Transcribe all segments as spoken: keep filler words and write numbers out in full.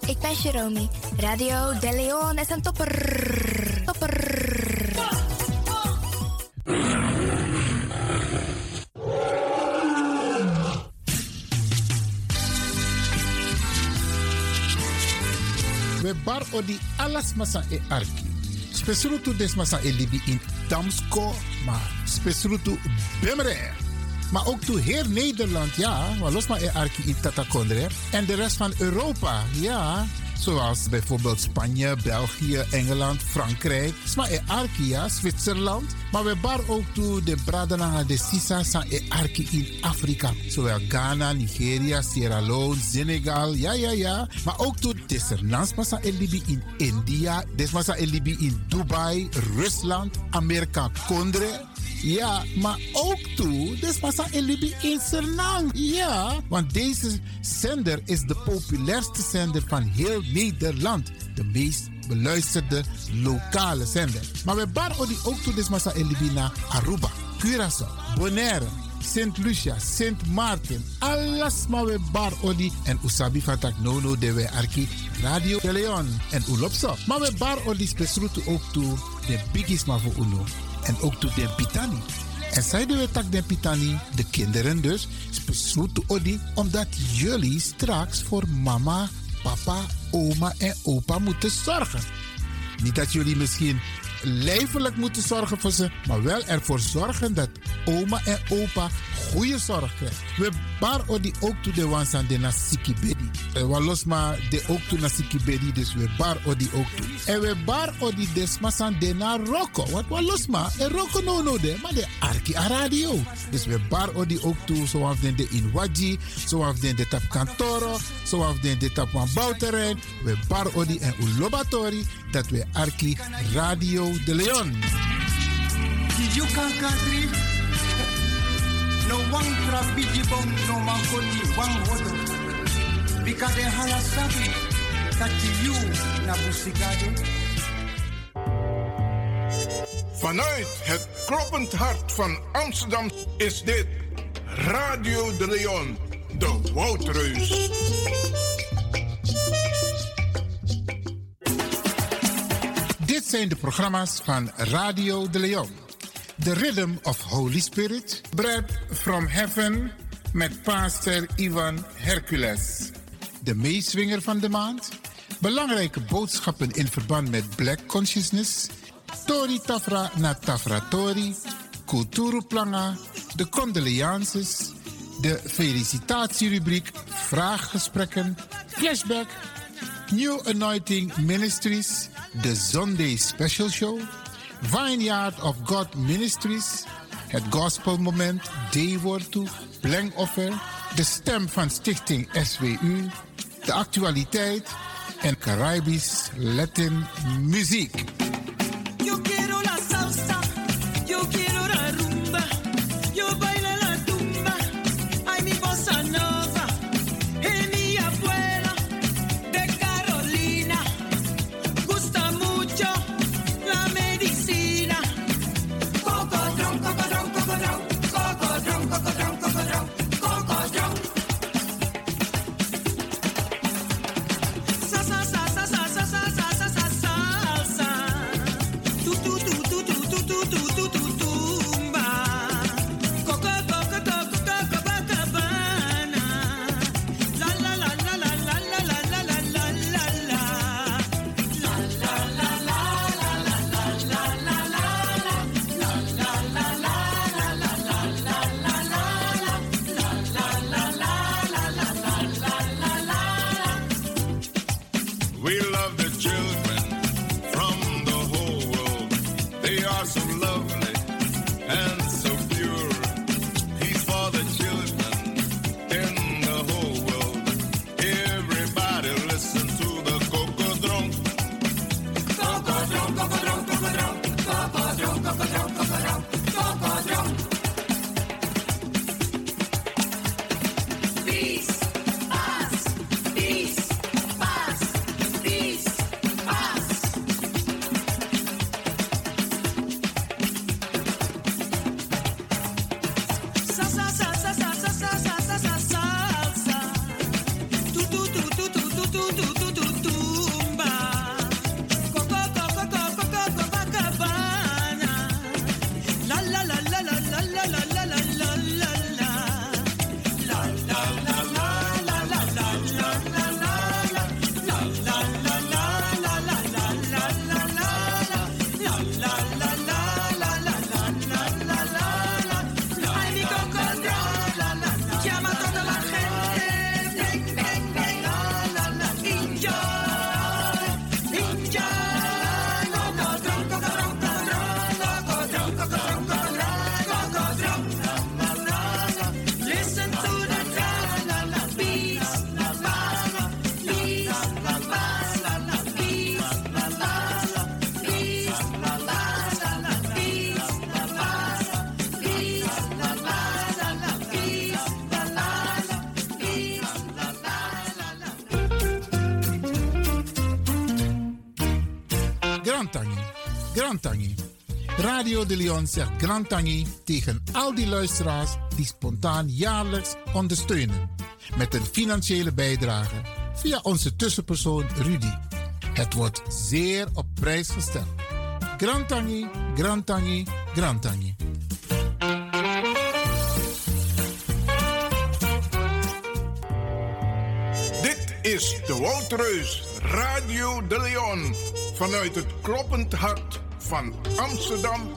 ik ben Jerome. Radio De Leon is een topper. Topper. We bar odi alas masa e arki. Spesrutu des masa e libi in Damsko, maar spesrutu bemre. Maar ook toe heel Nederland, ja, maar los maar e arki in Tatakondre. En de rest van Europa, ja. Zoals bijvoorbeeld Spanje, België, Engeland, Frankrijk. Sma e arki, ja, Zwitserland. Maar we bar ook toe de Bradana de Sisa san e arki in Afrika. Zowel Ghana, Nigeria, Sierra Leone, Senegal, ja, ja, ja. Maar ook toe Desernans masa e libi in India. Des masa e libi in Dubai, Rusland, Amerika, Kondre. Ja, maar ook toe, dus massa in Libië in Suriname. Ja, want deze zender is de populairste zender van heel Nederland. De meest beluisterde lokale zender. Maar we bar odi ook toe, dus massa in Libië naar Aruba, Curaçao, Bonaire, Saint Lucia, Saint Maarten. Alles maar we bar odi. En usabi fatak nono de we arki Radio De Leon en Ulopso. Maar we bar odi spesrutu ook toe de biggies maar voor uno. En ook toe de pitani. En zeiden we tak de pitani, de kinderen dus, spesrutu odi, omdat jullie straks voor mama, papa, oma en opa moeten zorgen. Niet dat jullie misschien lijfelijk moeten zorgen voor ze, maar wel ervoor zorgen dat oma en opa goede zorg krijgen. We bar odi ook toe de wansan de nasiki bedi. We los maar de ook toe nasiki bedi, dus we bar odi ook toe. En we bar odi desmasan de na roko. Want we los maar, en roko no no de, maar de arki a radio. Dus we bar odi ook toe, zoals de in Waji, zoals de tap kantoro, zoals de tap van bouwterrein. We bar odi en ulobatori, dat we arki Radio De Leon. You can country. No one crab biji bong no man koni one hodo. Because the hala sabi that you na busigado. Vanuit het kloppend hart van Amsterdam is dit Radio De Leon, de Woudreus. Dit zijn de programma's van Radio De Leon. The Rhythm of Holy Spirit, Bread from Heaven met pastor Ivan Hercules. De meeswinger van de maand, belangrijke boodschappen in verband met Black Consciousness, Tori Tafra na Tafra Tori, Kulturu Planga, de condolences, de felicitatierubriek, vraaggesprekken, flashback, New Anointing Ministries, de Sunday Special Show, Vineyard of God Ministries, het Gospelmoment, Day-woord toe, Blengoffer, de stem van Stichting S W U, de actualiteit en Caribisch Latin muziek. Yo quiero la salsa, yo quiero la rumba, yo bailo la tumba, ay mi bossa nova, hey mi abuela de Carolina, gusta mucho la medicina. Cocodrón, cocodrón, cocodrón, cocodrón, cocodrón, cocodrón, cocodrón. Sa sa sa sa sa sa sa sa sa sa salsa. Tu tu tu tu tu tu tu tu tu tu tumba. Coco coco coco coco cabana. La la la la la la la la la la la la la. La la la la la la la la la la. La la la la la la la la la la la. La la la la la la la la la la. We love the children from the whole world. They are so lovely and so pure. Peace for the children in the whole world. Everybody listen to the Cocodrón. Cocodrón, cocodrón, cocodrón, cocodrón, cocodrón, cocodrón, cocodrón. Peace, paz, peace, paz, peace, paz. Sa sa sa sa sa sa sa sa sa sa salsa. Tu tu tu tu tu tu tu tu tu tu tu. Grantangi, Grantangi. Radio de Leon zegt Grantangi tegen al die luisteraars die spontaan jaarlijks ondersteunen. Met een financiële bijdrage via onze tussenpersoon Rudy. Het wordt zeer op prijs gesteld. Grantangi, Grantangi, Grantangi. Dit is de Woudreus Radio de Leon vanuit het kloppend hart van Amsterdam.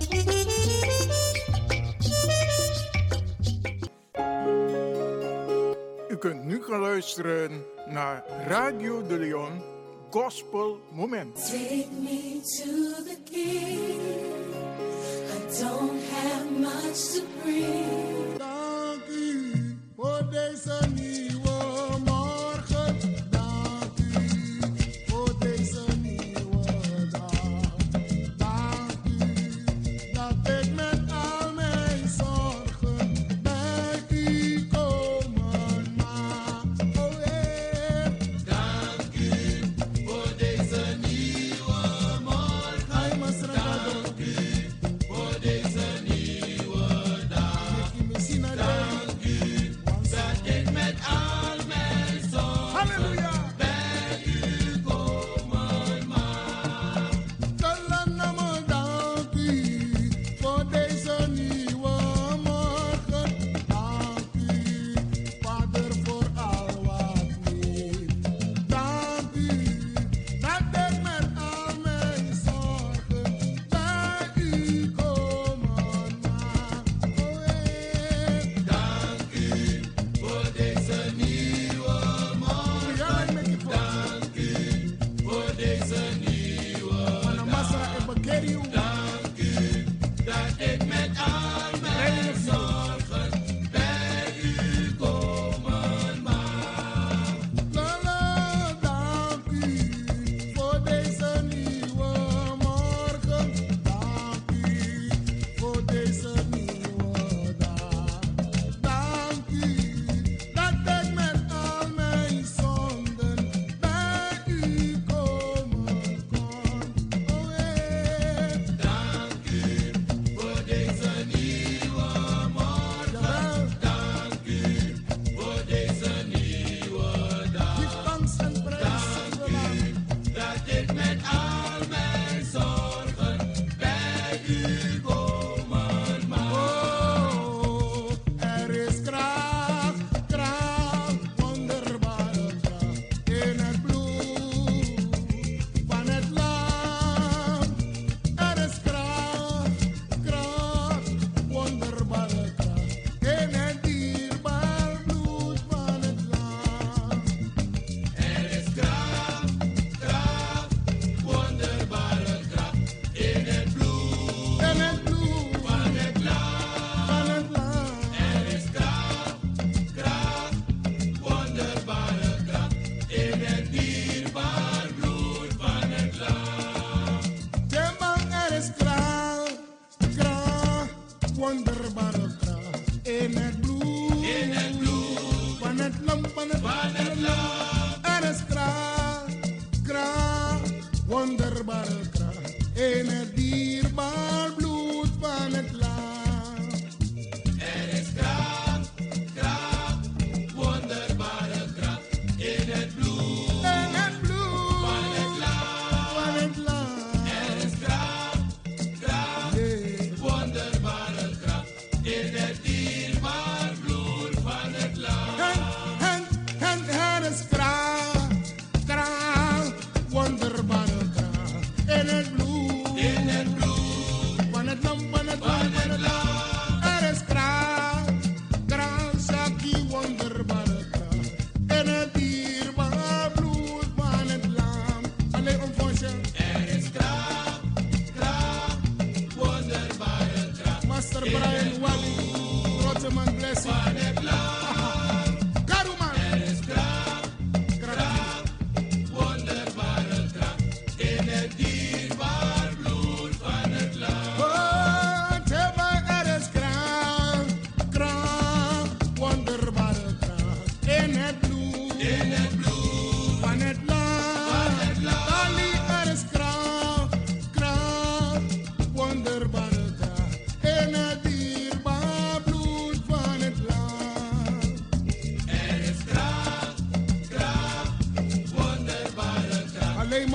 U kunt nu gaan luisteren naar Radio de Leon Gospel Moment. Take me to the King. I don't have much to bring. Dank u voor deze nieuwe morgen. Dank u voor deze nieuwe dag. Dank u dat ik met al mijn zorgen bij u komen mag. Oh yeah. Dank u voor deze nieuwe morgen. Dank u voor deze nieuwe dag. Dank u dat ik met al mijn zorgen bij u komen mag. Kalana, dank u voor deze nieuwe morgen. Dank u, Vader, voor al wat leeft. Dank u dat ik met al mijn zorgen bij u komen mag. Oh yeah. Dank u voor deze nieuwe morgen. Dank u voor deze nieuwe dag. Dank u dat ik met al mijn zorgen bij u komen mag. Lala, dank u voor deze nieuwe morgen. Dank u voor deze nieuwe dag. Dank u dat ik met al mijn zonden bij u komen kon. Oh yeah. Dank u voor deze nieuwe morgen. Dank u voor deze nieuwe dag. Geef thanks en prijs. Dank u dat ik met al mijn zorgen bij u komen mag. Oh, er is kracht, kracht, wonderbare kracht in het bloed van het lam. Er is kracht, kracht, wonderbare kracht in het dierbaar bloed van het lam. Er is kracht, kracht, wonderbare kracht in het bloed, in het bloed van het lam, van het lam. Er is kracht, kracht, wonderbare kracht in het dierbaar bloed van het lam. Jemang, er is kracht, kracht, wonderbare kracht in het bloed, in het bloed van het lam, van het, van het lam. Er is kracht, kracht, wonderbare kracht in het dierbaar bloed van het lam. Er is kracht, kracht, wonderbare kracht in het bloed, in het bloed van het lam, van het lam. Er is kracht, kracht, wonderbare kracht in het dierbaar bloed van het lam. En, en, en er is kracht, kracht, wonderbare kracht in het bloed, in het bloed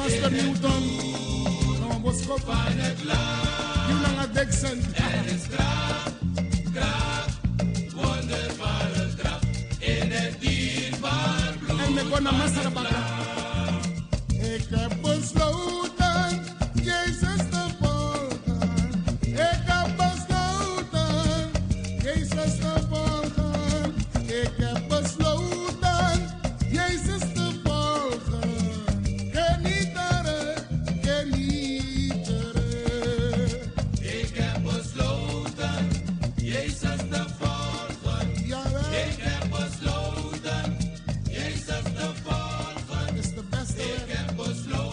Master Newton. Nou, was kop. You lang a Dixon. Het is krap, krap, wonderbare krap in het dierbaar bloed. En ik kon een master bakken. Ik heb besloten, Jezus te volgen. Ik heb besloten, Jezus te volgen. Ik heb besloten, Jezus te volgen. Genieteren, genieteren. Ik heb besloten, Jezus te volgen. Jawel. Ik heb besloten, Jezus te volgen. Dat is de beste. Ik heb besloten.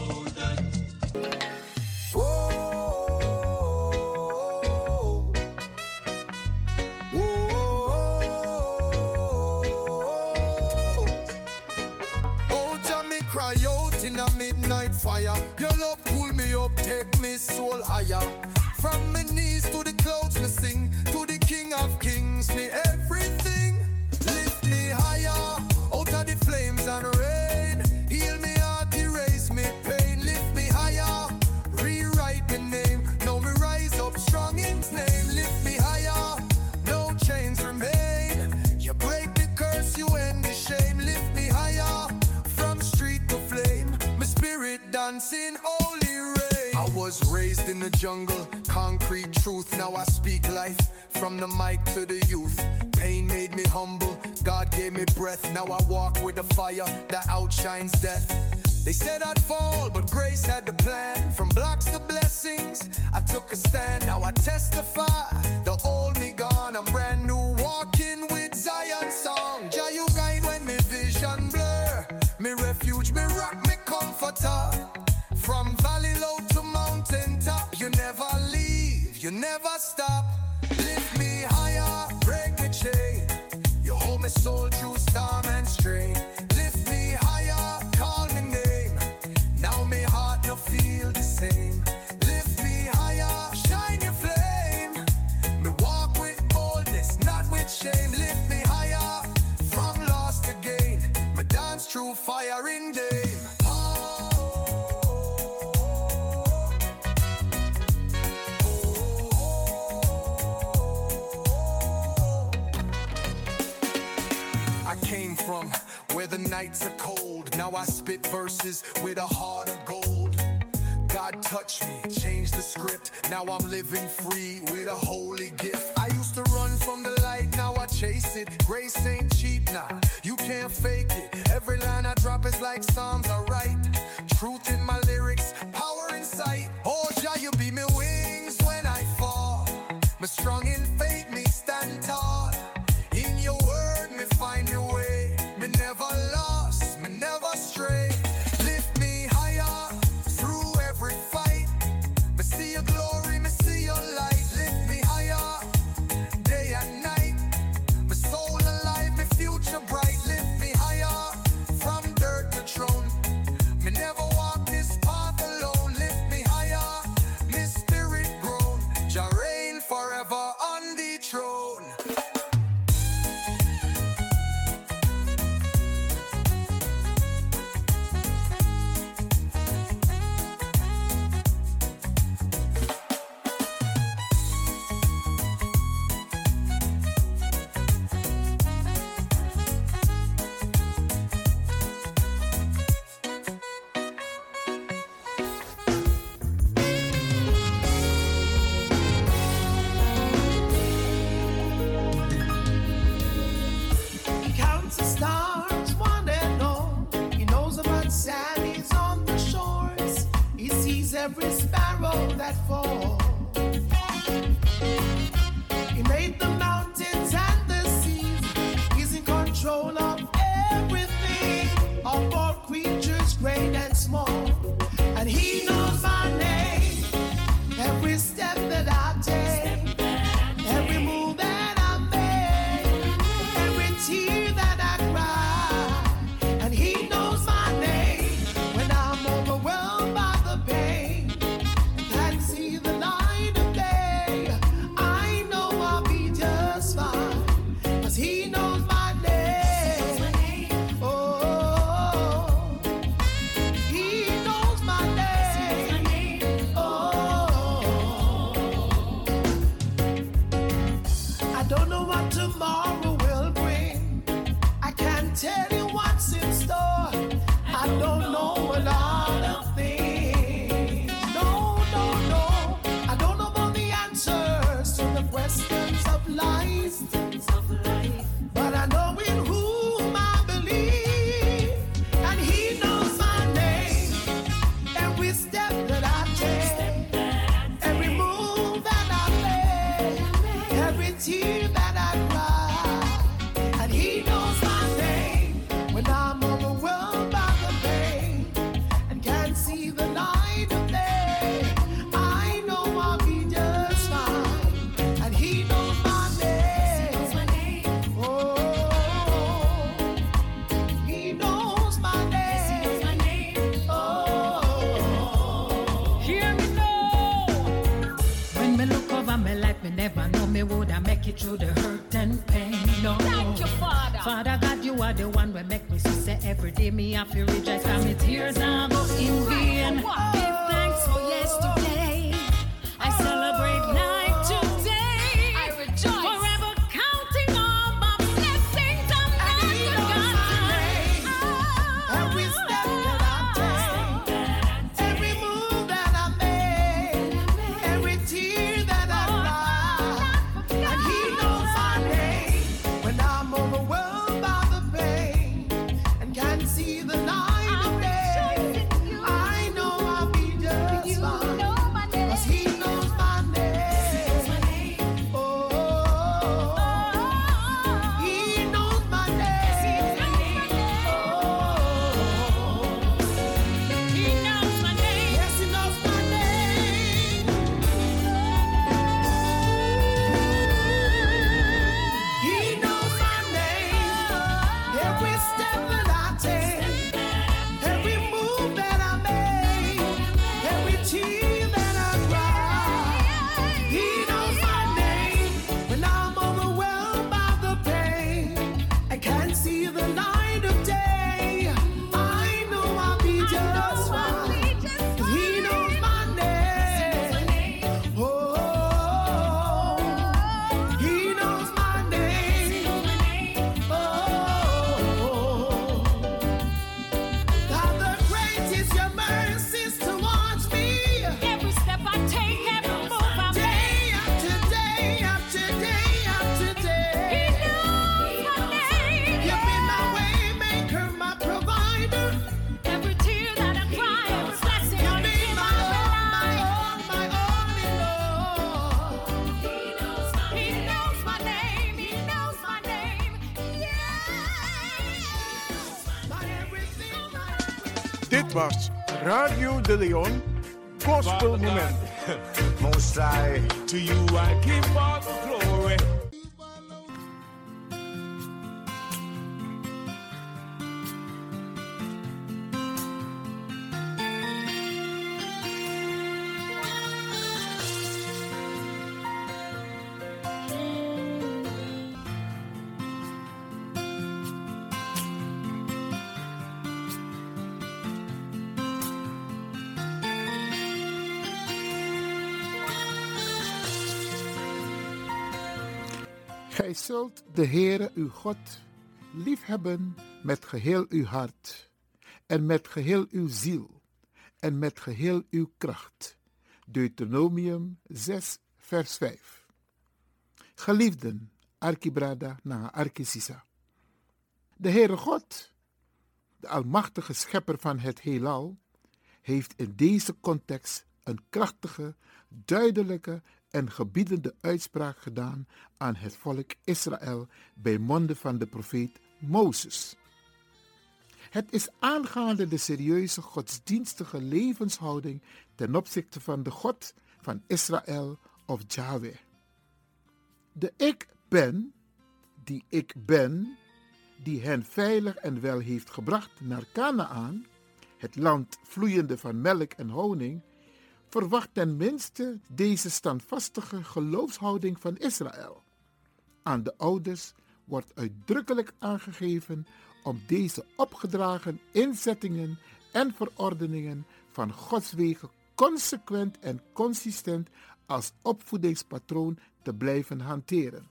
Oh, Jamie, cry out in a midnight fire. Your love pull me up, take me soul higher. From my knees to the clouds, me sing. To the King of Kings, me everything. Lift me higher, out of the flames and rain. Heal me heart, erase me pain. Lift me higher, rewrite my name. Now me rise up strong in His name. Lift me higher, no chains remain. You break the curse, you end the shame. Lift me higher, from street to flame. My spirit dancing holy rain. I was raised in the jungle, concrete truth. Now I speak life from the mic to the youth. Pain made me humble, God gave me breath. Now I walk with the fire that outshines death. They said I'd fall, but grace had the plan. From blocks to blessings, I took a stand. Now I testify, the old me gone. I'm brand new, walking with Zion song. Jah, you guide when me vision blur. Me refuge, me rock, me comforter. From valley low to mountain top, you never leave, you never stop. Lift me higher, break the chain. You hold my soul through storm and strain. Lift me higher, call me name. Now my heart no feel the same. Lift me higher, shine your flame. Me walk with boldness, not with shame. Lift me higher, from lost to gain. Me dance through fire in day. I came from where the nights are cold. Now I spit verses with a heart of gold. God touched me, changed the script. Now I'm living free with a holy gift. I used to run from the light, now I chase it. Grace ain't cheap, nah, you can't fake it. Every line I drop is like Psalms I write. Truth in my lyrics, power in sight. Oh, Jah, you be me wings when I fall. Me strong in faith, me stand tall. In your word, me find your way. Me never lost, me never stray. Lift me higher through every fight. Me see your glory, me see your light. Lift me higher day and night. My soul alive, my future bright. Lift me higher from dirt to throne. Me never walk this path alone. Lift me higher, me spirit grown. Jah reign forever on the throne. He counts the stars, one and all. He knows about sands on the shores. He sees every sparrow that falls. He made the mountains and the seas. He's in control of everything, of all creatures, great and small. And he knows my name, every step that I take, every move that I make, every tear that I cry. And he knows my name when I'm overwhelmed by the pain. Can't see the light of day. I know I'll be just fine, 'cause he knows my name. Oh, he through the hurt and pain. No. Thank you, Father. Father God, you are the one who make me see say every day me have to rejoice and my tears are go in vain. Give thanks for yesterday. I celebrate life today. I rejoice. Forever counting all my blessings I'm not forgotten. Every step that I take, every move that I make, every tear that I cry, and He knows my name. When I'm overwhelmed by the pain and can't see the light of day, I know I'll be just fine. 'Cause He knows my name. Oh, He knows my name. He knows my name. Yes, He knows my name. He knows my name. Every step that I take, every move that I make, every tear that I cry. He knows my name. When I'm overwhelmed by the pain, I can't see the light of day. I know I'll be just fine. 'Cause He knows my name. Oh, He knows my name. Oh, God, the great is your mercies towards me. Every step I take, every move I make. Day after day after day after day. He knows my name. You've been my way maker, my provider. Every tear that I cry, every blessing You've on been my all, my He all, my all in all. knows my name. He knows my name. He knows my name. My everything, my Dit was Radio De Leon Gospel Moment. Most High, to you I give all the glory. Gij zult de Heere uw God liefhebben met geheel uw hart en met geheel uw ziel en met geheel uw kracht. Deuteronomium zes vers vijf. Geliefden, Arkibrada na Arkisisa. De Heere God, de almachtige schepper van het heelal, heeft in deze context een krachtige, duidelijke en gebiedende uitspraak gedaan aan het volk Israël bij monden van de profeet Mozes. Het is aangaande de serieuze godsdienstige levenshouding ten opzichte van de God van Israël of Yahweh. De ik ben, die ik ben, die hen veilig en wel heeft gebracht naar Kanaan, het land vloeiende van melk en honing, verwacht ten minste deze standvastige geloofshouding van Israël. Aan de ouders wordt uitdrukkelijk aangegeven om deze opgedragen inzettingen en verordeningen van Gods wegen consequent en consistent als opvoedingspatroon te blijven hanteren.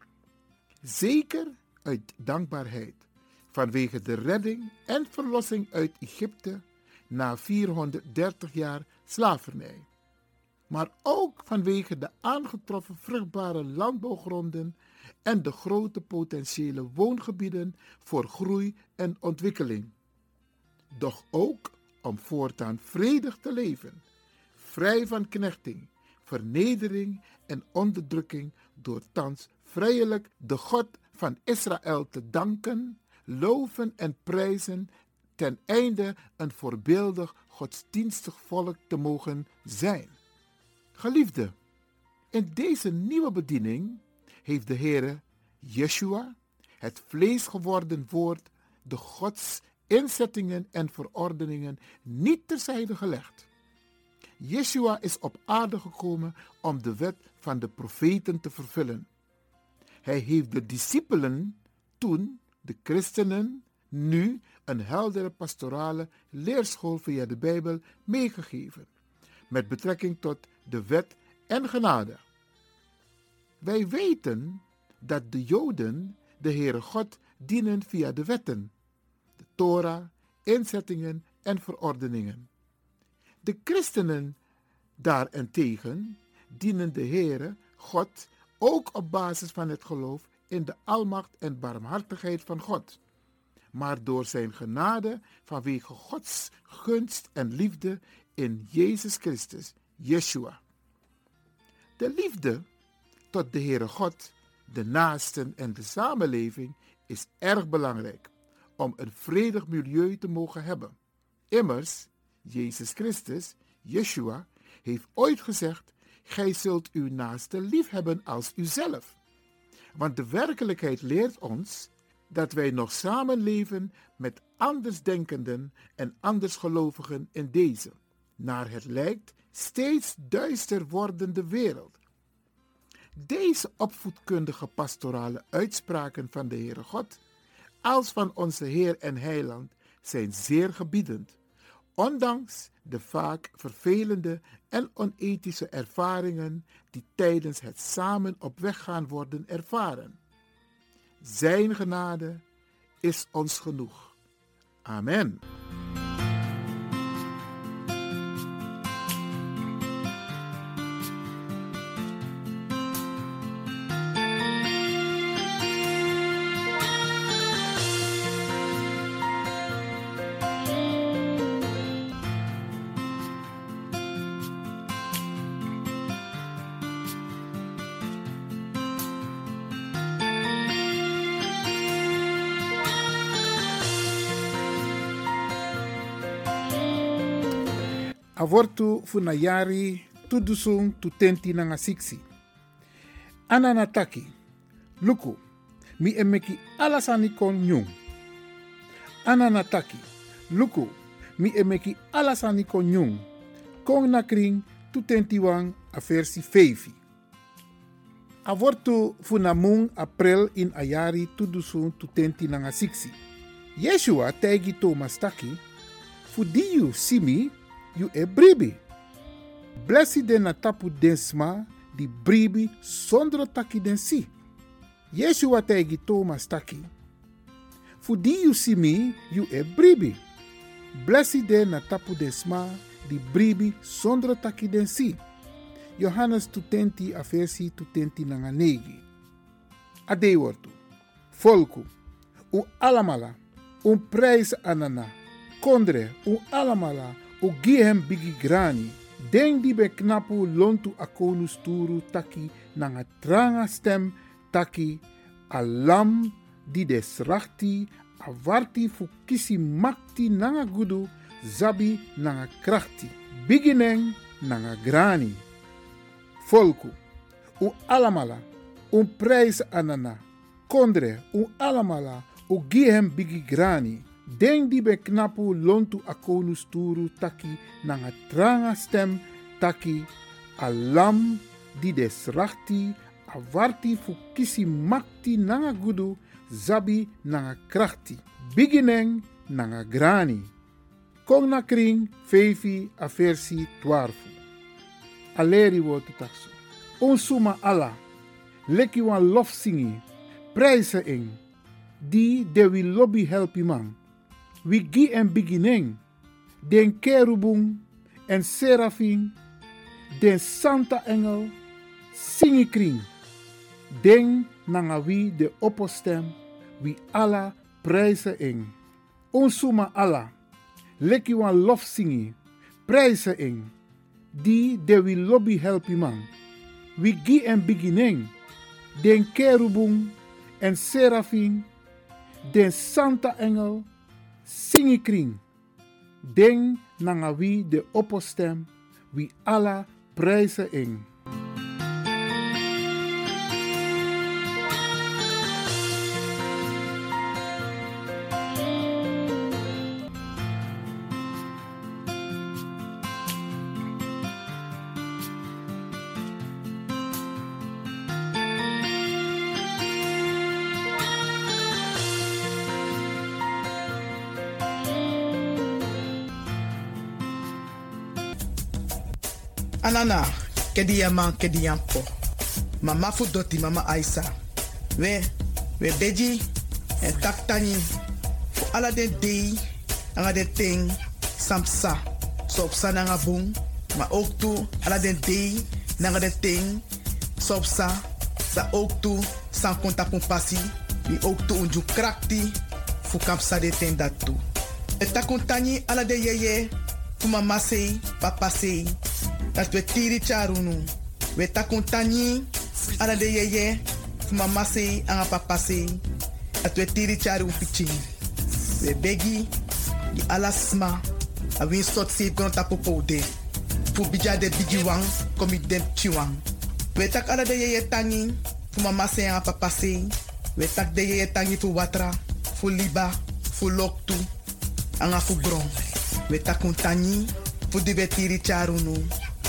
Zeker uit dankbaarheid vanwege de redding en verlossing uit Egypte na vierhonderddertig jaar slavernij. Maar ook vanwege de aangetroffen vruchtbare landbouwgronden en de grote potentiële woongebieden voor groei en ontwikkeling. Doch ook om voortaan vredig te leven, vrij van knechting, vernedering en onderdrukking door thans vrijelijk de God van Israël te danken, loven en prijzen ten einde een voorbeeldig godsdienstig volk te mogen zijn. Geliefde, in deze nieuwe bediening heeft de Heere Yeshua, het vlees geworden woord, de Gods inzettingen en verordeningen niet terzijde gelegd. Yeshua is op aarde gekomen om de wet van de profeten te vervullen. Hij heeft de discipelen toen, de christenen, nu een heldere pastorale leerschool via de Bijbel meegegeven, met betrekking tot de wet en genade. Wij weten dat de Joden de Heere God dienen via de wetten, de Torah, inzettingen en verordeningen. De christenen daarentegen dienen de Heere God ook op basis van het geloof in de almacht en barmhartigheid van God, maar door zijn genade vanwege Gods gunst en liefde in Jezus Christus, Yeshua. De liefde tot de Heere God, de naasten en de samenleving is erg belangrijk om een vredig milieu te mogen hebben. Immers, Jezus Christus, Yeshua, heeft ooit gezegd: gij zult uw naaste lief hebben als uzelf. Want de werkelijkheid leert ons dat wij nog samenleven met andersdenkenden en andersgelovigen in deze, naar het lijkt, steeds duister wordende wereld. Deze opvoedkundige pastorale uitspraken van de Heere God, als van onze Heer en Heiland, zijn zeer gebiedend, ondanks de vaak vervelende en onethische ervaringen die tijdens het samen op weg gaan worden ervaren. Zijn genade is ons genoeg. Amen. Avortu funayari tudusung tutenti nanga siksi. Ananataki, luku, mi emeki alasani kon nyung. Ananataki, luku, mi emeki alasani kon nyung. Kong na kring tutenti wang a versi fevi. Avortu funamung april in ayari tudusung tutenti nanga siksi. Yeshua tegi Thomas taki, fudiyu simi, you e bribi. Blessi de na tapu densma di bribi sondro taki den si. Yeshua tegi Thomas taki. Fudi you see me, you e bribi. Blessi de na tapu densma di bribi sondro taki den si. Johannes tutenti a versi tutenti nanga negi. Ade wortu. Volku. U alamala. Un prijs anana. Kondre. U alamala. U gihem bigi grani. Den di be knapu lontu akonus turu taki nanga tranga stem taki alam di desrachti awarti fukisi makti nanga gudu zabi nanga krachti. Bigineng nanga grani. Volku. U alamala. Un prijs anana. Kondre. U alamala. U gihem bigi grani. Den di be knapu lontu akonus turu taki nanga tranga stem taki alam di desrachti awarti fukisi makti nanga gudu zabi nanga krachti. Bigineng nanga grani. Kong na kring fevi a versi twarfu. Aleri wotu taksu. Onsuma ala. Leki wan lof singi. Prijzen ing. Die de wi lobby helpi man. We gi en beginning, den kerubung en serafin, den santa engel, singikring, den nanga wi de oppostem, wi alla prijzen ing. Onsuma alla, leki wan lof singi, prijzen ing, die de wi lobby helpi man. We gi en beginning, den kerubung en serafin, den santa engel, singikring, den nanga wi de oppostem, wi alla prijzen ing. Anana, kediyaman kediyampo. Mama Fudoti, Mama Aisa. We, we beji en taktani. Voor alle de dei, anga de ting, samsa. Sop sa nanga boom. Maar ook toe, alle de dei, nanga de ting, sop sa. Sa ook toe, san konta pon passi. Wie ook toe unju krakti. Fu kapsa de ting dat toe. Et ta kontani ala de yeye. Fu mama sei, papa sei. Dat we tiri charunu. We ta kontani ala de yeye. Fu mama sei, anga papa sei. Dat we tiri charu piching. We begi, di alasma. A win sot sei kono tapo de. Fu bija de bigi wang, komi dem chiwang. We tak ala de yeye tangi. Fu mama sei, anga papa sei. We tak de yeye tangi fu watra. Fu liba, fu loktu. Anga fu bron. We tak kontani. Fu di we tiri charu nu.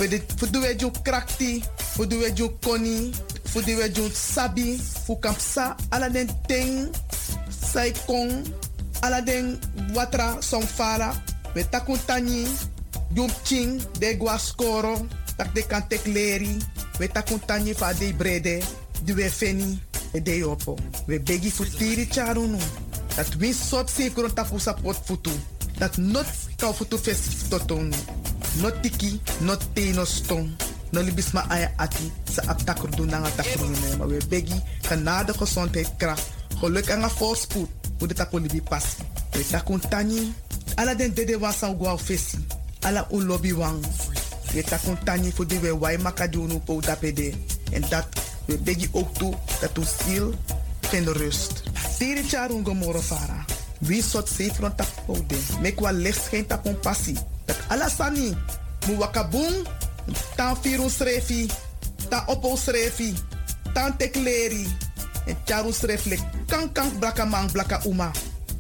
Fu di we ju krakti. Fu di we ju koni. Fu di we ju sabi. Fu kapsa ala den ting. Sai kong. Ala den watra somfara. We tak kontani. Jum ching. De guascoro. Tak de kantek leri. We tak kontani fa de brede. Di we feni. E de opo. We begi fu tiri charu nu. Dat win sot se kron tapu sapot futu. Dat not kau futu festif totong. Not tiki, not te no stong. No libisma aya ati sa aptakru nanga takru ne. Maar we begi genade gezondheid kracht. Geluk en een voorspoed. Hoe de tapu libi passi. We takun tani. Ala den dede wasan guau fesi. Ala un lobby wang. We takun tani voor de we wai makadunu po dapede. En dat we begi ook toe dat u stil geen rust. Tiri charun gomoro fara. Wie sot se front tap pode. Mek wa licht geen tapon passi. Dat alasani. Mu wakabung. Tan firun srefi. Tan opo srefi. Tan tekleri. En charun sreflek. Kan kan blaka man blaka uma.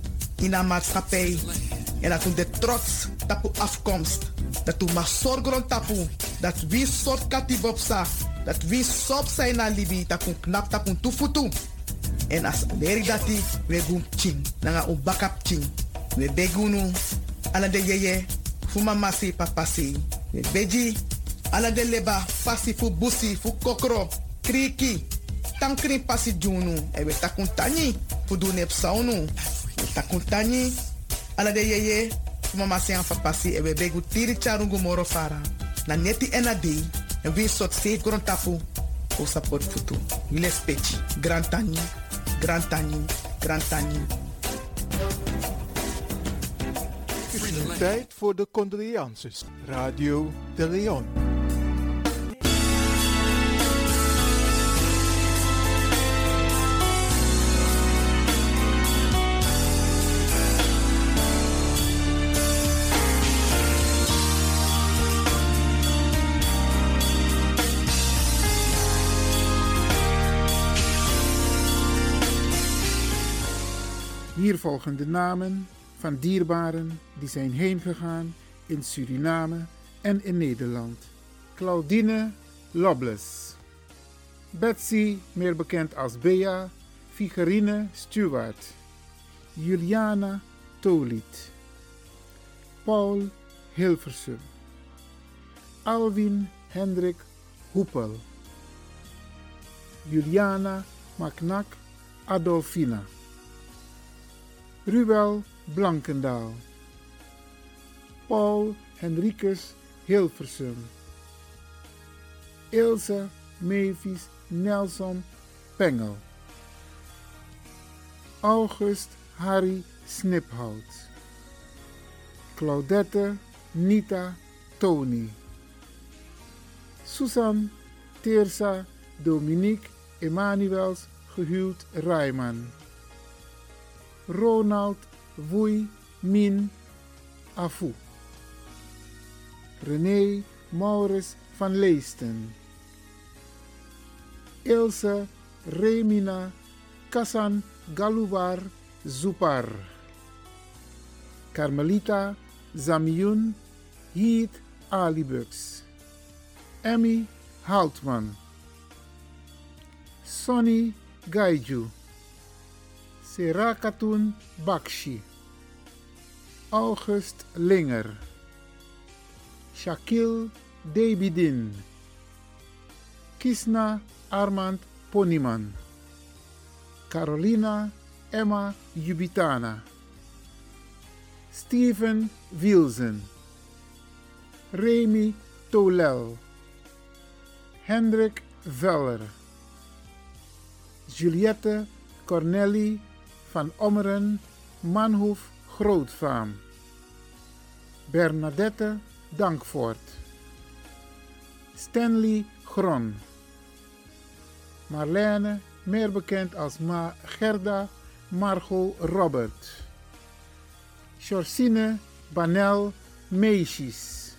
In een maatschappij. En dat u de trots tapu afkomst. Dat u mag zorgen tapu. Dat wie soort katibopsa. Dat wie sop zijn na libi. Tapu knap tapu tufutu. En as leri dati, we gum ching. Nanga un bakap ching. We begunu. Ala de yeye. Fu mama si papa si. We beji. Ala de leba. Pasi fu busi. Fu kokro. Kriki. Tankri pasi junu. E we takuntani. Fu du nep saunu. We takuntani. Ala de yeye. Fu mama si an papa si. E we begu tiri charungu moro fara. Na neti en a di. En we sot safe gron tapu. O support futu. Wile spechi. Grantani. Grantani, Grantani. Het is nu tijd voor de condolences. Radio de Leon. Hier volgen de namen van dierbaren die zijn heengegaan in Suriname en in Nederland. Claudine Lobles. Betsy, meer bekend als Bea, Figerine Stewart. Juliana Toliet. Paul Hilversum. Alwin Hendrik Hoepel. Juliana Macnak Adolfina. Ruel Blankendaal. Paul Henricus Hilversum. Ilse Mavis Nelson Pengel. August Harry Sniphout. Claudette Nita Tony. Susan Teersa Dominique Emanuels gehuwd Rijman. Ronald Woei Min Afu. René Maurits van Leesten. Ilse Remina Kassan Galuwar Zupar. Carmelita Zamioen Heath Alibux. Emmy Houtman. Sonny Gaiju. Serakatun Bakshi. August Linger. Shaquille Debidin, Kisna Armand Poniman, Carolina Emma Jubitana, Steven Wielsen, Remy Tolel, Hendrik Veller, Juliette Corneli van Ommeren, Manhoef Grootvaam, Bernadette Dankvoort, Stanley Gron, Marlene, meer bekend als Ma Gerda Margot Robert, Georgine Banel Meisjes,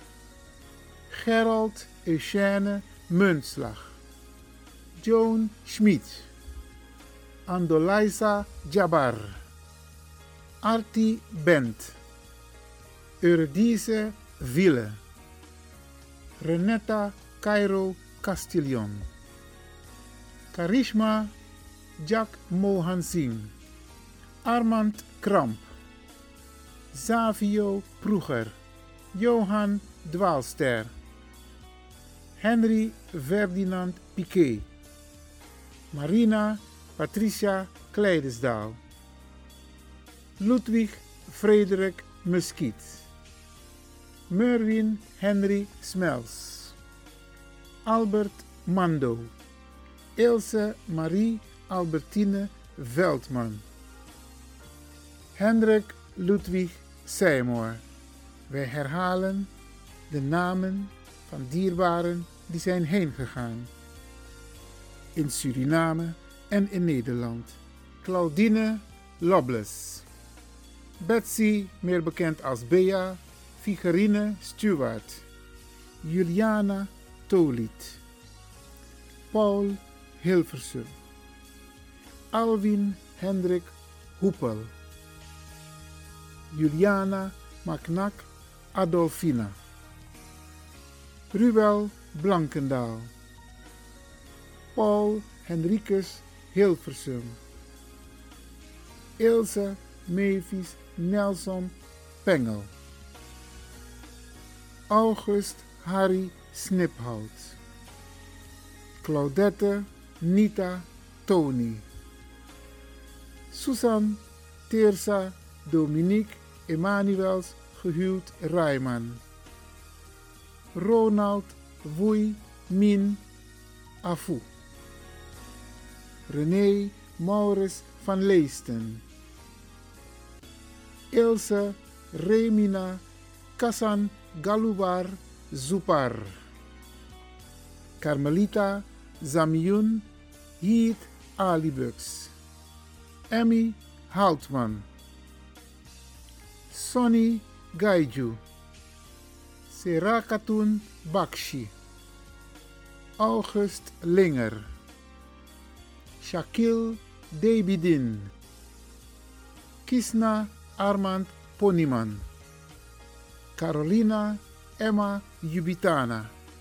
Gerald Eugène Muntslag, Joan Schmid, Andolaisa Jabbar, Artie Bent, Eurydice Ville, Renetta Cairo Castillon, Karishma Jack Mohan Singh, Armand Kramp, Savio Proeger, Johan Dwaalster, Henry Ferdinand Piquet, Marina Patricia Kleidesdaal, Ludwig Frederik Muskiet, Merwin Henry Smels, Albert Mando, Ilse Marie Albertine Veldman, Hendrik Ludwig Seymour. Wij herhalen de namen van dierbaren die zijn heengegaan. In Suriname en in Nederland. Claudine Lobles, Betsy, meer bekend als Bea, Figerine Stewart, Juliana Toliet, Paul Hilversum, Alwin Hendrik Hoepel, Juliana Maknak Adolfina, Ruel Blankendaal, Paul Henricus Hilversum, Ilse Mavis Nelson Pengel, August Harry Sniphout, Claudette Nita Tony, Susan Teersa Dominique Emanuels gehuwd Rijman, Ronald Woei Min Afu, René Maurits van Leesten, Ilse Remina Kassan Galubar Zupar, Carmelita Zamioun Hiet Alibux, Emmy Houtman, Sonny Gaiju, Serakatun Bakshi, August Linger, Shakil Debidin, Kisna Armand Poniman, Carolina Emma Jubitana,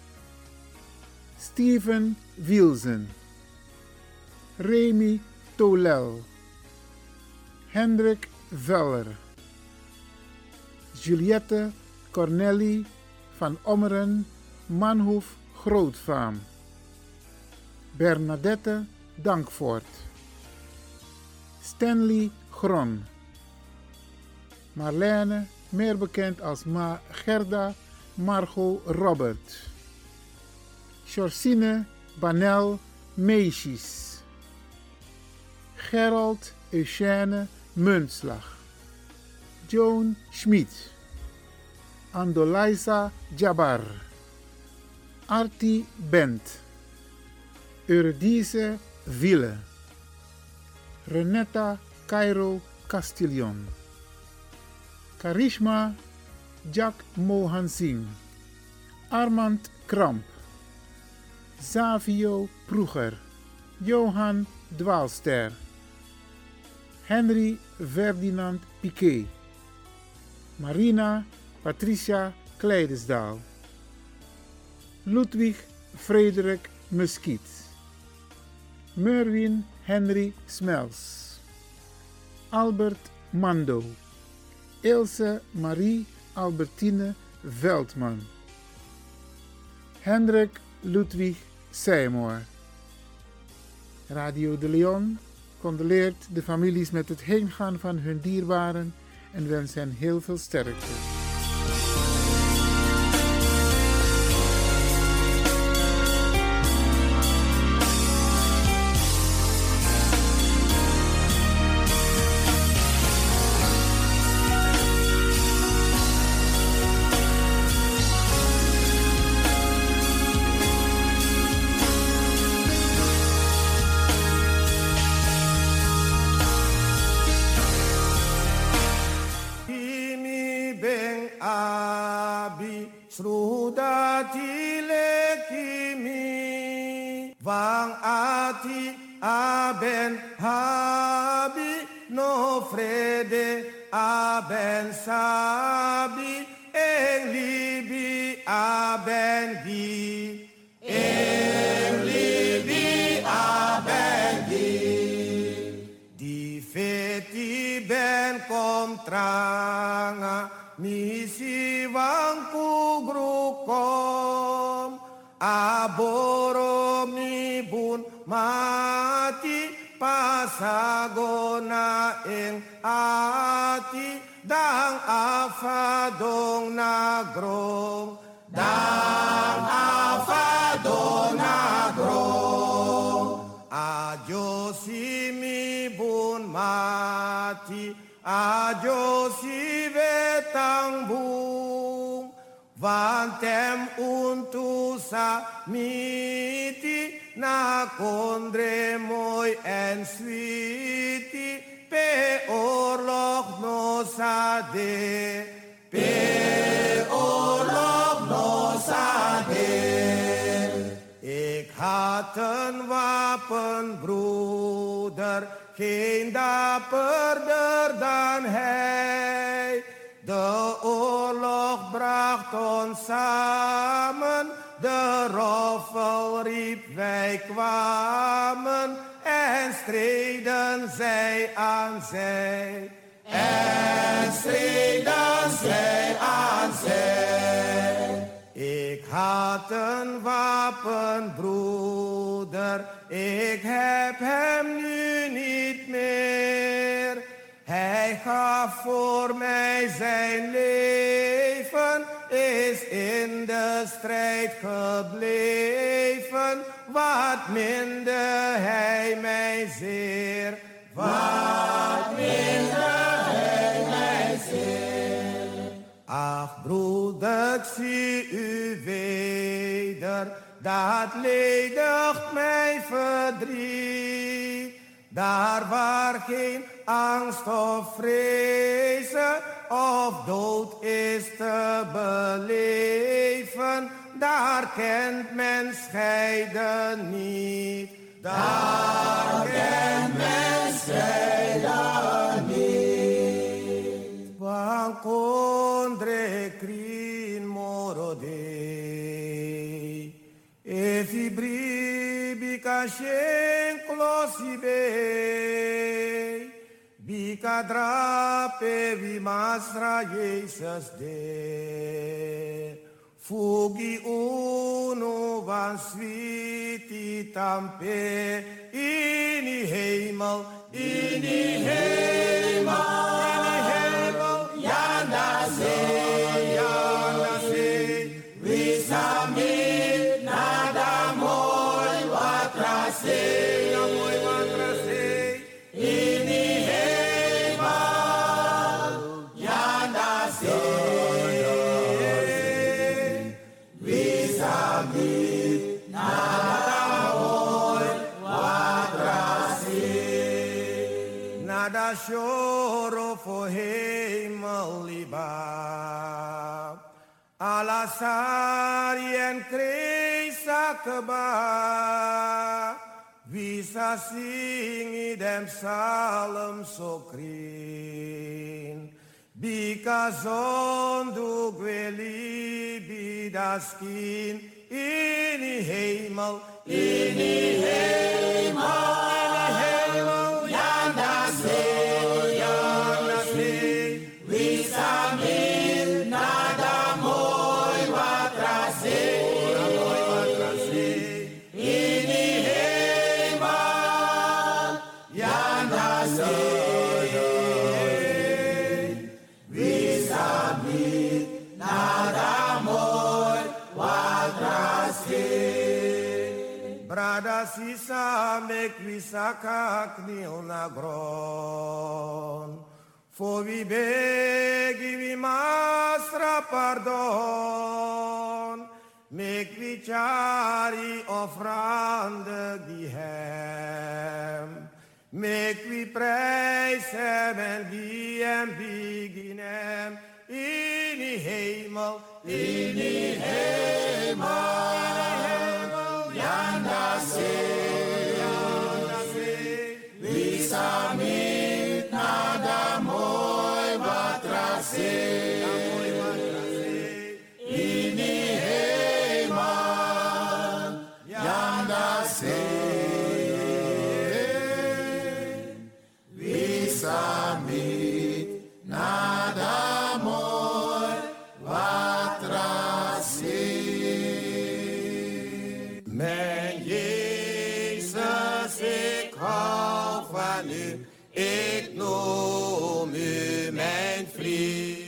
Steven Wielsen, Remy Tolel, Hendrik Veller, Juliette Corneli van Ommeren, Manhoef Grootvaam, Bernadette Dankvoort, Stanley Gron, Marlene, meer bekend als Ma Gerda Margot Robert, Georgine Banel Meisjes, Gerald Eugène Muntslag, Joan Schmid, Andolaisa Jabbar, Artie Bent, Eurydice Ville, Renetta Cairo Castillon, Karishma Jack Mohan Singh, Armand Kramp, Savio Proeger, Johan Dwaalster, Henry Ferdinand Piquet, Marina Patricia Kleidesdaal, Ludwig Frederik Muskiet, Merwin Henry Smels, Albert Mando, Ilse Marie Albertine Veldman, Hendrik Ludwig Seymour. Radio de Leon condoleert de families met het heengaan van hun dierbaren en wens hen heel veel sterkte. Aben habi no frede aben sabi en libi aben gi en libi aben gi di feti ben contranga misi wangku grukom aboro mi bun mati pasagona ing ati dang afadong nagrong dang afadong nagrong ajo si mi bun mati ajo si vetang bung vantem untu sa miti na kondre moy en sweetie pe oorlog no sade pe oorlog no sade ik had een wapenbroeder geen dapperder dan hij de oorlog bracht ons samen de roffel riep, wij kwamen en streden zij aan zij. En streden zij aan zij. Ik had een wapenbroeder, ik heb hem nu niet meer. Hij gaf voor mij zijn leven, is in de strijd gebleven. Wat minde hij mij zeer, wat minde hij mij zeer. Ach broeder, ik zie u weder, dat ledigt mijn verdriet. Daar waar geen angst of vrezen of dood is te beleven, daar kent men scheiden niet. Daar kent men scheiden niet. Wan kondre krin morode, efi bribi kashen klosibe. Bika drape vi masra Jezus de. Fugi uno van sviti tampe. In die hemel, in die hemel, in die hemel. Janda zee, janda zee. Wisamit nada mooi watra zee, na mooi watra zee. In die hemel, janda zee. Wisamit nada mooi watra zee. Nada shoro voor hemel liba. Alasari en kreisakeba. Visa sing dem salem so krin. Bika zondu gweli bidaskin. In die hemel, in die hemel, in die hemel. Janda zee, janda zee. Visa min nada mooi watra zee. Brada sisa mek wisaka kneel na gron. For we beg we mastra pardon. Make we chari offrande die hem. Make we praise hem en die hem begin hem. In die hemel, in die hemel, Yanda se, Yanda se, Lisa mit nada mooi wat rase. In die hemel, Yanda se, Lisa mit nada mooi wat rase. Mijn Jezus, ik hou van u, ik noem u mijn vriend.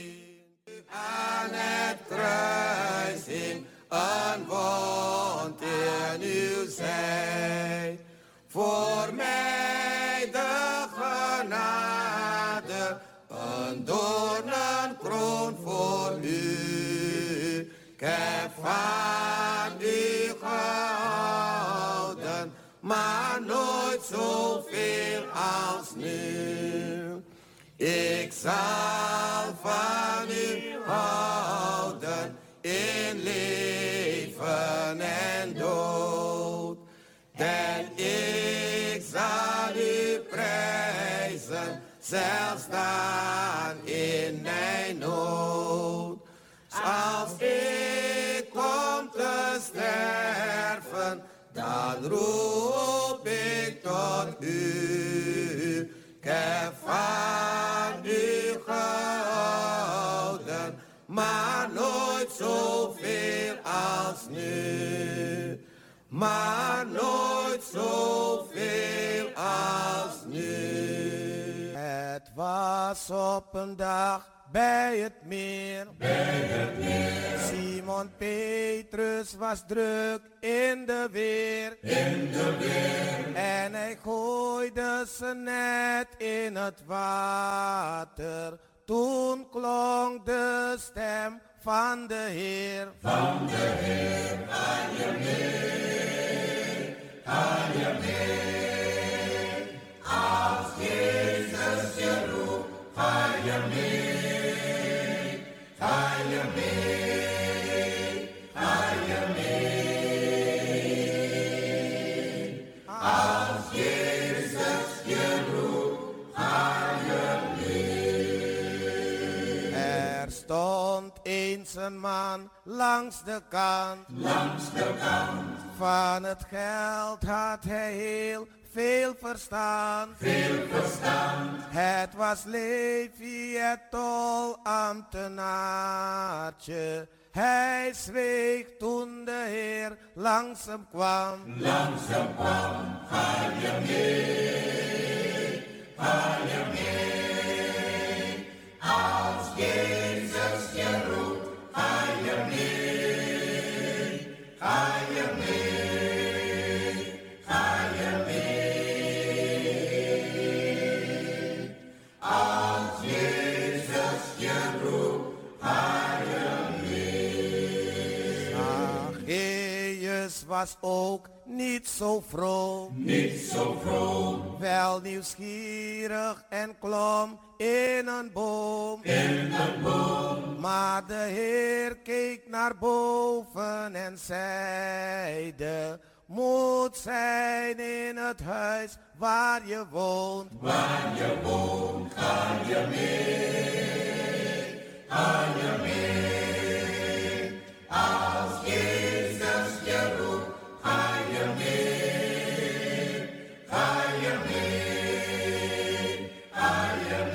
Aan het kruis hing een wond in uw zij. Voor mij de genade, een doornenkroon voor u. Ik heb van u gehouden, maar nooit zoveel als nu. Ik zal van u houden in leven en dood. En ik zal u prijzen, zelfs dan in mijn nood. Als ik kom te sterven, dan roep ik tot u. Ik heb van u gehouden, maar nooit zoveel als nu. Maar nooit zoveel als nu. Het was op een dag bij het meer. Bij het meer. Simon Petrus was druk in de weer. In de weer. En hij gooide zijn net in het water. Toen klonk de stem van de Heer. Van de Heer, aan je mee, aan je mee. Als Jezus je roept, ga je mee, ga je mee, ga je mee. Als Jezus je roept, ga je mee. Er stond eens een man langs de kant, langs de kant. Van het geld had hij heel veel verstand, veel verstand. Het was Levi, het tolambtenaartje. Hij zweeg toen de Heer langs hem kwam. Langs hem kwam, ga je mee, ga je mee. Als Jezus je roept, ga je mee, ga je mee, ga je mee. Als Jezus je roept, ga je mee. Zacchaeus was ook niet zo vroom, niet zo vroom. Wel nieuwsgierig en klom in een boom, in een boom. Maar de Heer keek naar boven en zeide: moet zijn in het huis waar je woont. Waar je woont, ga je mee, ga je mee. Als Jezus je roept, ga je mee, ga je mee, ga je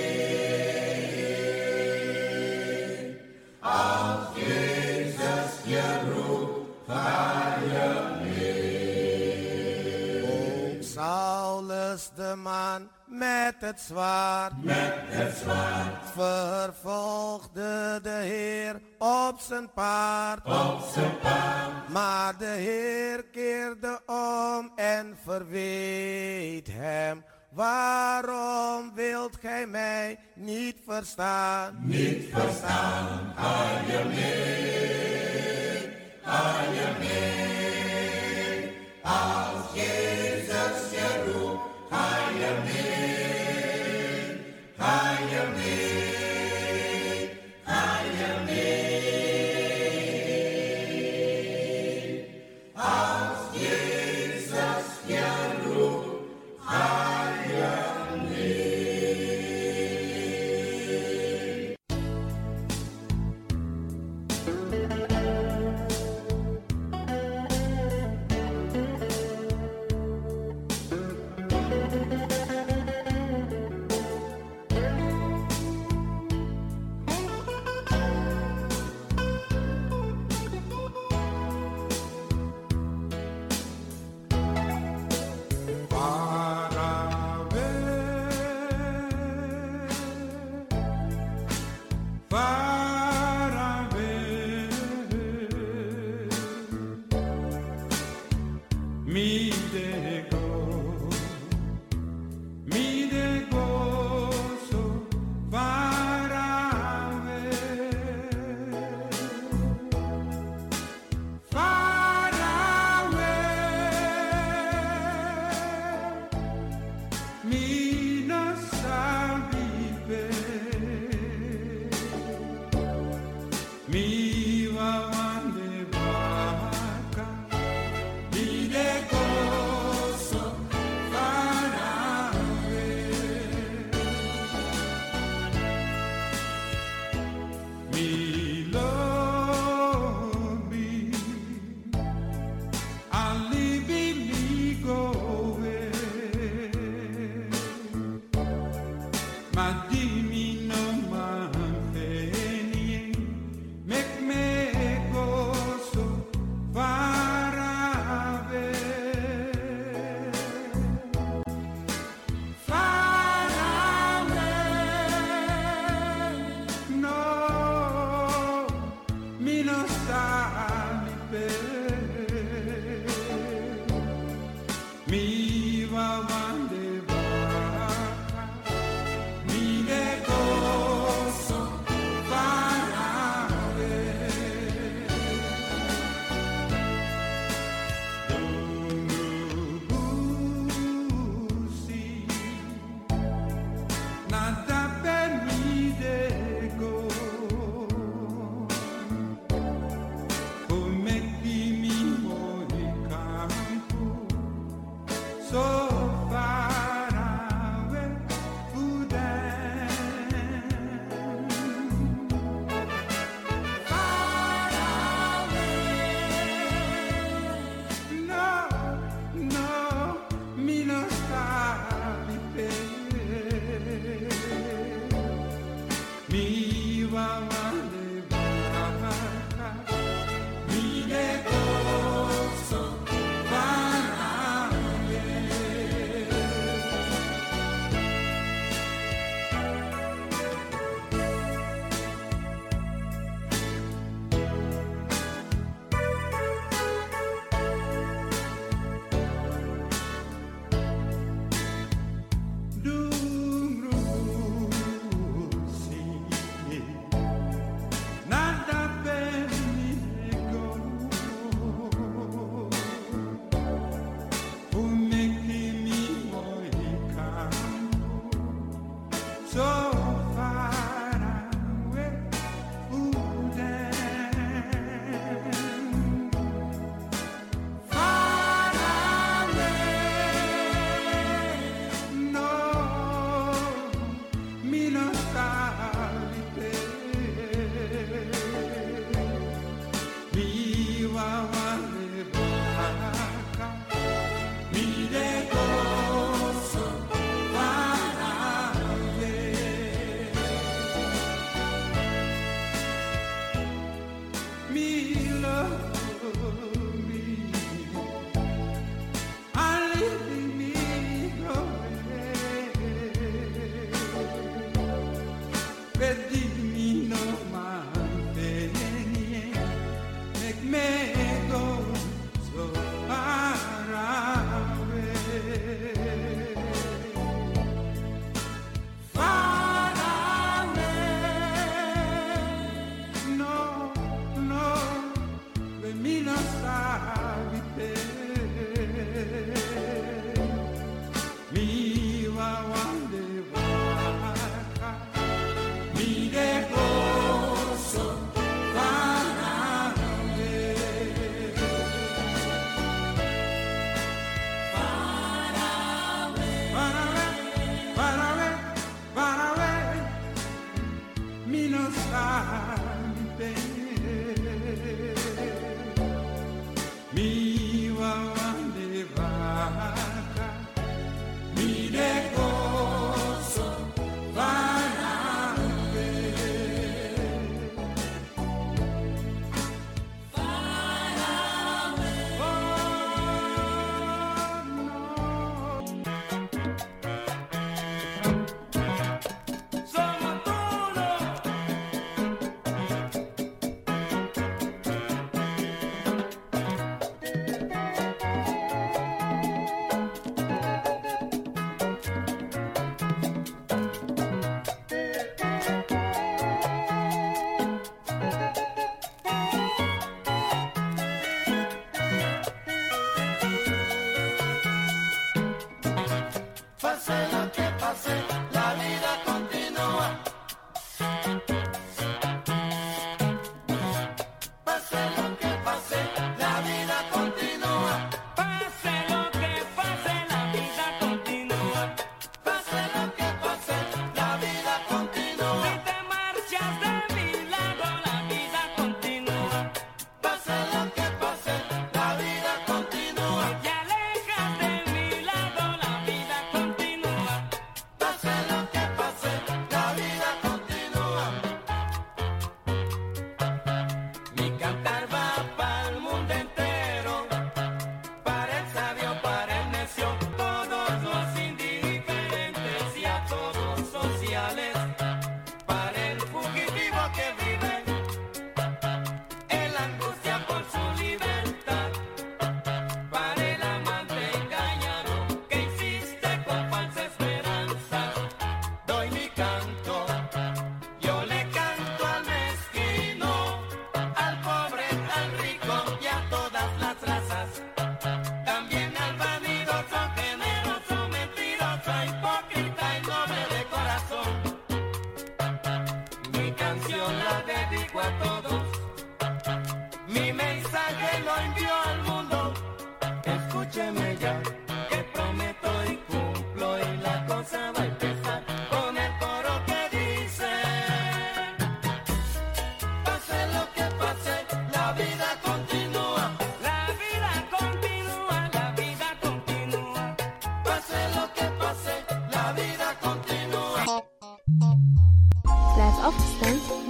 mee. Als Jezus je roept, ga je mee. Ook Saulus de man met het zwaard, met het zwaard, vervolgde de Heer op zijn paard, op zijn paard. Maar de Heer keerde om en verweet hem. Waarom wilt gij mij niet verstaan? Niet verstaan, arme mee, arme mee. Als Jezus je roept, ga je mee, ga je mee, ga je mee. Als Jezus je roept, ga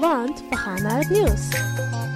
want we gaan naar het nieuws.